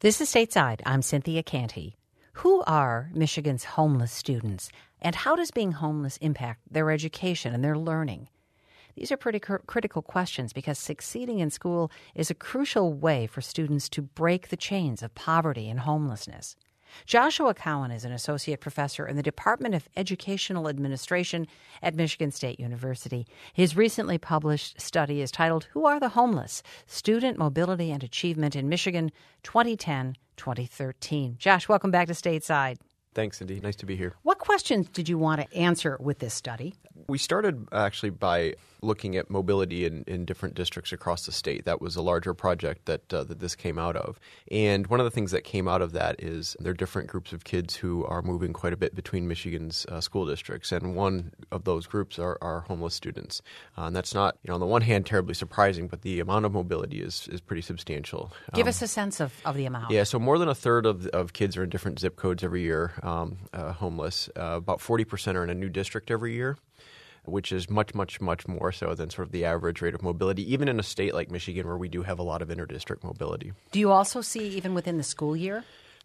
This is Stateside. I'm Cynthia Canty. Who are Michigan's homeless students, and how does being homeless impact their education and their learning? These are pretty critical questions because succeeding in school is a crucial way for students to break the chains of poverty and homelessness. Joshua Cowan is an associate professor in the Department of Educational Administration at Michigan State University. His recently published study is titled, Who Are the Homeless? Student Mobility and Achievement in Michigan, 2010-2013. Josh, welcome back to Stateside. Thanks, Cindy. Nice to be here. What questions did you want to answer with this study? We started actually by looking at mobility in different districts across the state. That was a larger project that this came out of. And one of the things that came out of that is there are different groups of kids who are moving quite a bit between Michigan's school districts. And one of those groups are homeless students. And that's not, on the one hand, terribly surprising, but the amount of mobility is pretty substantial. Give us a sense of the amount. Yeah, so more than a third of kids are in different zip codes every year homeless. About 40% are in a new district every year, which is much, much, much more so than sort of the average rate of mobility, even in a state like Michigan where we do have a lot of inter-district mobility. Do you also see even within the school year?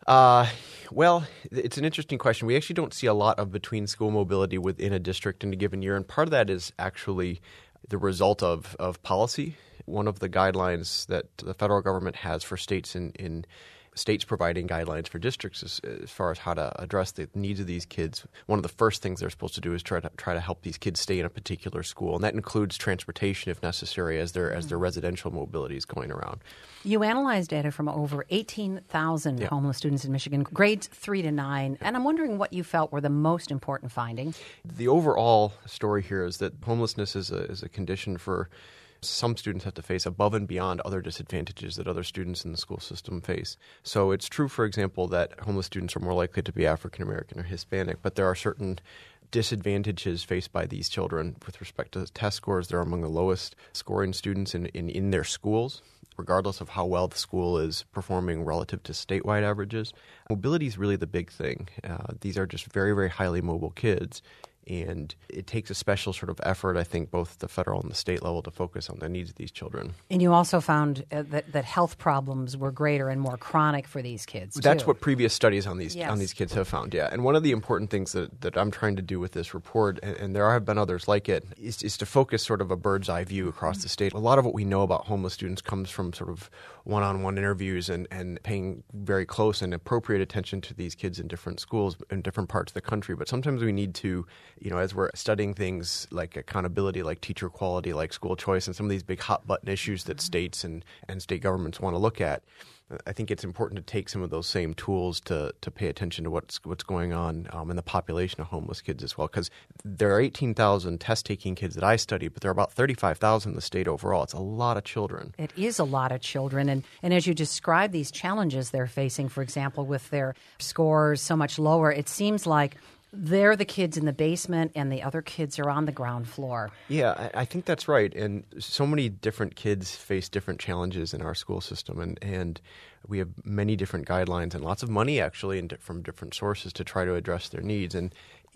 Well, it's an interesting question. We actually don't see a lot of between-school mobility within a district in a given year, and part of that is actually the result of policy. One of the guidelines that the federal government has for states in states providing guidelines for districts as far as how to address the needs of these kids. One of the first things they're supposed to do is try to help these kids stay in a particular school, and that includes transportation if necessary as their residential mobility is going around. You analyzed data from over 18,000 homeless students in Michigan, grades 3 to 9, and I'm wondering what you felt were the most important findings. The overall story here is that homelessness is a condition for some students have to face above and beyond other disadvantages that other students in the school system face. So it's true, for example, that homeless students are more likely to be African American or Hispanic, but there are certain disadvantages faced by these children with respect to test scores. They're among the lowest scoring students in their schools, regardless of how well the school is performing relative to statewide averages. Mobility is really the big thing. These are just very, very highly mobile kids. And it takes a special sort of effort, I think, both at the federal and the state level to focus on the needs of these children. And you also found that health problems were greater and more chronic for these kids, too. That's what previous studies on these kids have found, yeah. And one of the important things that I'm trying to do with this report, and there have been others like it, is to focus sort of a bird's eye view across the state. A lot of what we know about homeless students comes from sort of one-on-one interviews and paying very close and appropriate attention to these kids in different schools in different parts of the country. But sometimes we need to, as we're studying things like accountability, like teacher quality, like school choice, and some of these big hot-button issues that states and state governments want to look at, I think it's important to take some of those same tools to pay attention to what's going on in the population of homeless kids as well. Because there are 18,000 test-taking kids that I study, but there are about 35,000 in the state overall. It's a lot of children. It is a lot of children. And as you describe these challenges they're facing, for example, with their scores so much lower, it seems like they're the kids in the basement and the other kids are on the ground floor. Yeah, I think that's right. And so many different kids face different challenges in our school system. And we have many different guidelines and lots of money, actually, from different sources to try to address their needs. And,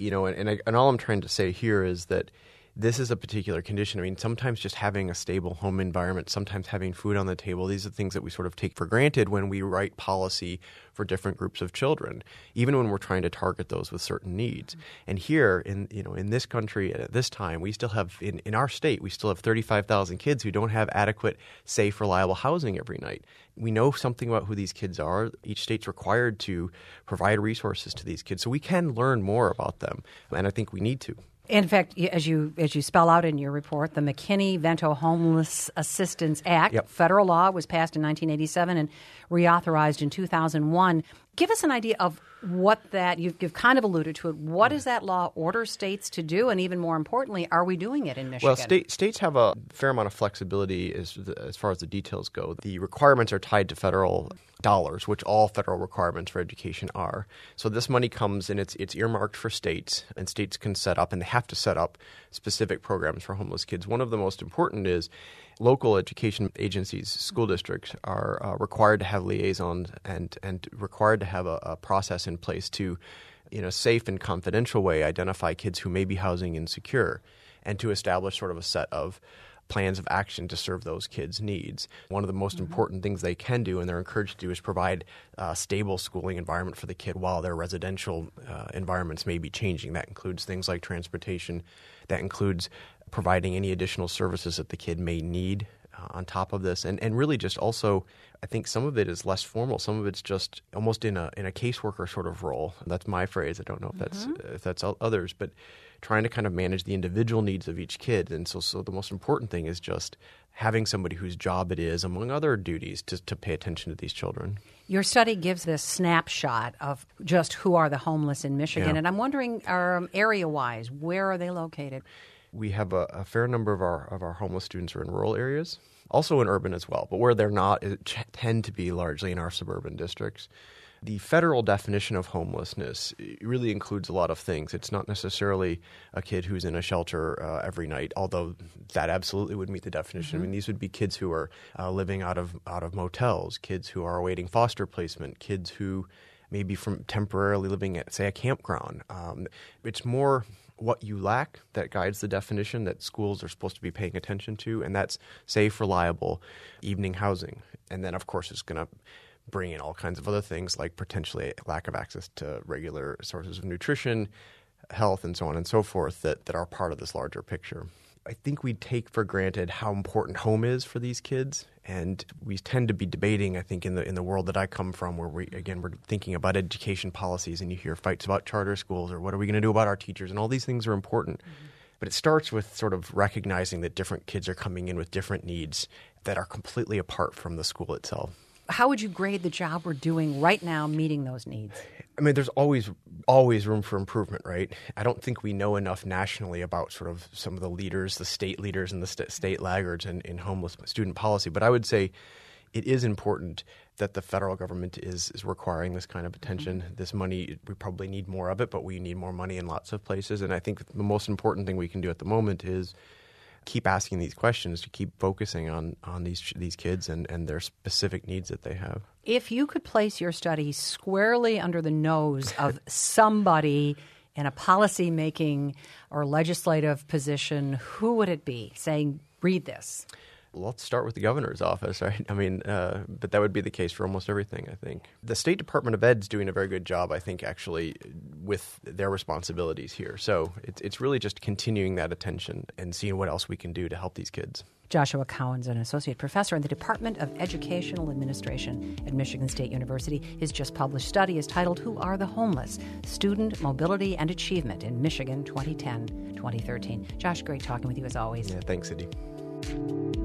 and all I'm trying to say here is that this is a particular condition. I mean, sometimes just having a stable home environment, sometimes having food on the table, these are things that we sort of take for granted when we write policy for different groups of children, even when we're trying to target those with certain needs. And here in this country at this time, we still have, in our state, we still have 35,000 kids who don't have adequate, safe, reliable housing every night. We know something about who these kids are. Each state's required to provide resources to these kids, so we can learn more about them, and I think we need to. In fact, as you spell out in your report, the McKinney-Vento Homeless Assistance Act, federal law, was passed in 1987 and reauthorized in 2001. Give us an idea of what that, you've kind of alluded to it, what does that law order states to do? And even more importantly, are we doing it in Michigan? Well, states have a fair amount of flexibility as far as the details go. The requirements are tied to federal dollars, which all federal requirements for education are. So this money comes and it's earmarked for states, and states can set up, and they have to set up specific programs for homeless kids. One of the most important is local education agencies, school districts, are required to have liaisons and required to have a process in place to, in a safe and confidential way, identify kids who may be housing insecure and to establish sort of a set of plans of action to serve those kids' needs. One of the most important things they can do and they're encouraged to do is provide a stable schooling environment for the kid while their residential environments may be changing. That includes things like transportation. That includes providing any additional services that the kid may need on top of this. And really just also, I think some of it is less formal. Some of it's just almost in a caseworker sort of role. That's my phrase. I don't know if that's others, but trying to kind of manage the individual needs of each kid. And so the most important thing is just having somebody whose job it is, among other duties, to pay attention to these children. Your study gives this snapshot of just who are the homeless in Michigan. Yeah. And I'm wondering, area-wise, where are they located? We have a fair number of our homeless students are in rural areas, also in urban as well. But where they're not, it tend to be largely in our suburban districts. The federal definition of homelessness really includes a lot of things. It's not necessarily a kid who's in a shelter every night, although that absolutely would meet the definition. I mean, these would be kids who are living out of motels, kids who are awaiting foster placement, kids who may be temporarily living at, say, a campground. It's more what you lack that guides the definition that schools are supposed to be paying attention to, and that's safe, reliable evening housing. And then, of course, it's going to bring in all kinds of other things like potentially lack of access to regular sources of nutrition, health, and so on and so forth that are part of this larger picture. I think we take for granted how important home is for these kids, and we tend to be debating, I think, in the world that I come from, where we're thinking about education policies, and you hear fights about charter schools or what are we going to do about our teachers, and all these things are important. But it starts with sort of recognizing that different kids are coming in with different needs that are completely apart from the school itself. How would you grade the job we're doing right now meeting those needs? I mean, there's always room for improvement, right? I don't think we know enough nationally about sort of some of the leaders, the state leaders and the state laggards in homeless student policy. But I would say it is important that the federal government is requiring this kind of attention. This money, we probably need more of it, but we need more money in lots of places. And I think the most important thing we can do at the moment is keep asking these questions, to keep focusing on these kids and their specific needs that they have. If you could place your study squarely under the nose of somebody in a policy-making or legislative position, who would it be saying, read this? Well, let's start with the governor's office, right? I mean, but that would be the case for almost everything, I think. The State Department of Ed is doing a very good job, I think, actually, with their responsibilities here. So it's really just continuing that attention and seeing what else we can do to help these kids. Joshua Cowan's an associate professor in the Department of Educational Administration at Michigan State University. His just published study is titled Who Are the Homeless? Student Mobility and Achievement in Michigan 2010-2013. Josh, great talking with you as always. Yeah, thanks, Cindy.